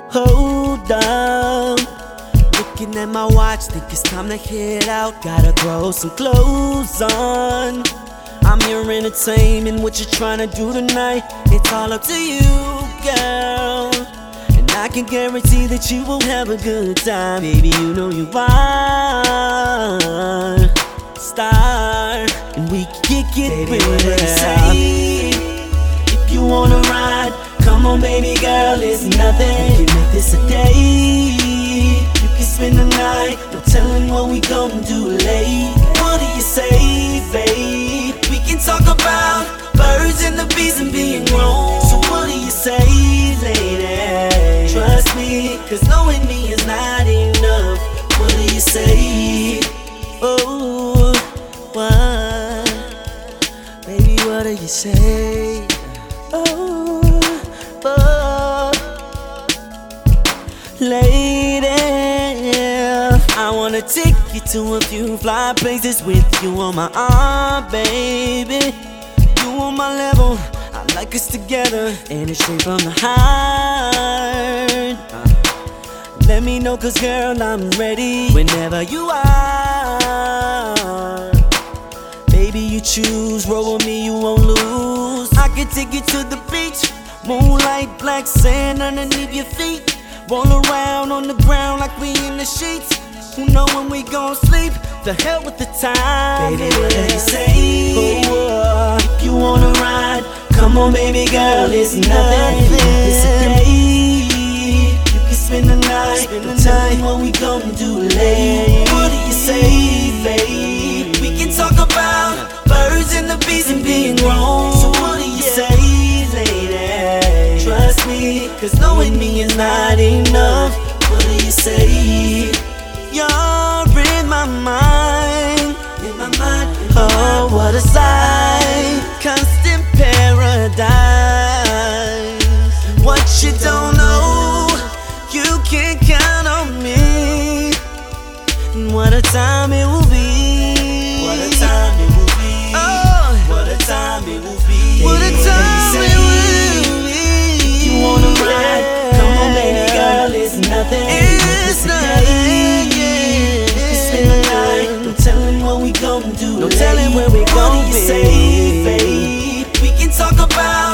Hold up, looking at my watch, think it's time to head out. Gotta throw some clothes on. I'm your entertainment, what you tryna do tonight? It's all up to you, girl. And I can guarantee that you will have a good time. Baby, you know you are star, and we can kick it. Baby, what do you say? If you wanna ride, come on baby girl, it's nothing. You can make this a day. You can spend the night, no telling what we gon' do late. What do you say, babe? We can talk about birds and the bees and being grown. So what do you say, lady? Trust me, cause knowing me is not enough. What do you say? Oh, what? Baby, what do you say? Oh, lady, I wanna take you to a few fly places with you on my arm, baby. You on my level, I like us together, and it's straight from the heart. Let me know, cause girl, I'm ready whenever you are. Baby, you choose, roll with me, you won't lose. I can take you to the beach, moonlight, black sand underneath your feet. Roll around on the ground like we in the sheets. Who know when we gon' sleep? The hell with the time. Baby, what do you say? Oh, if you wanna ride, come on baby girl, it's nothing. It's a day. You can spend the night, tell me what we gon' do late. What do you say, babe? We can talk about birds and the bees and being grown. So what do you say, lady? Trust me, cause knowing me is not enough. What do you say? You're in my mind, in my mind. Oh, what a sight, constant paradise. What you don't know, you can count on me. And what a time it will be. What a time it will be. Oh, what a time it will be. What a time it will be. You wanna ride? Come on, baby girl, it's nothing. It's nothing. No telling what we gon' do. No telling where we gon' be. Say, babe, we can talk about